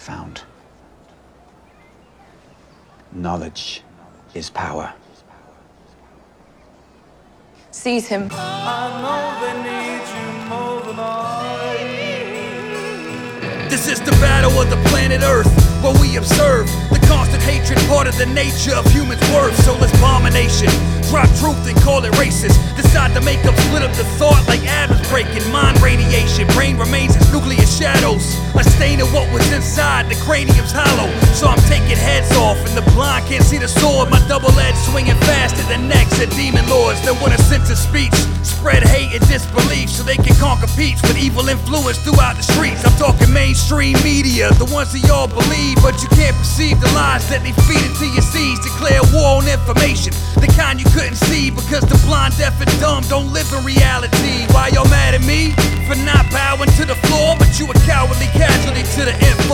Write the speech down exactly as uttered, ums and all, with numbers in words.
found. Knowledge is power. Seize him. I know they need you more than I. This is the battle of the planet Earth, where we observe the constant hatred, part of the nature of humans' worth. Soulless abomination, drop truth and call it racist. Decide to make up, split up the thought like atoms breaking. Mind radiation, brain remains as nuclear shadows. A stain of what was inside, the cranium's hollow. So I'm taking heads off, and the blind can't see the sword. My double edge swinging fast at the necks of demon lords that want a sense of speech. Spread hate and disbelief so they can conquer peace with evil influence throughout the streets. I'm talking mainstream media, the ones that y'all believe, but you can't perceive the lies that they feed into your seeds. Declare war on information, the kind you couldn't see, because the blind, deaf, and dumb don't live in reality. Why y'all mad at me? For not bowing to the floor, but you a cowardly casualty to the info.